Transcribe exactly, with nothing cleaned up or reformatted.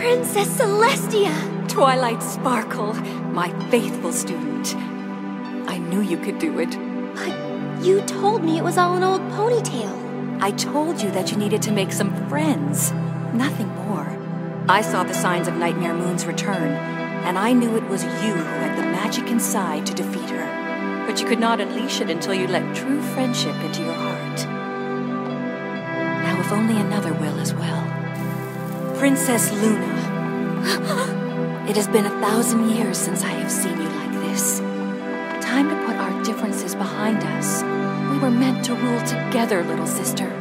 Princess Celestia! Twilight Sparkle, my faithful student. I knew you could do it. But you told me it was all an old ponytail. I told you that you needed to make some friends. Nothing more. I saw the signs of Nightmare Moon's return, and I knew it was you who had the magic inside to defeat her. But you could not unleash it until you let true friendship into your heart. Now if only another will as well. Princess Luna. It has been a thousand years since I have seen you like this. Time to put our differences behind us. We were meant to rule together, little sister.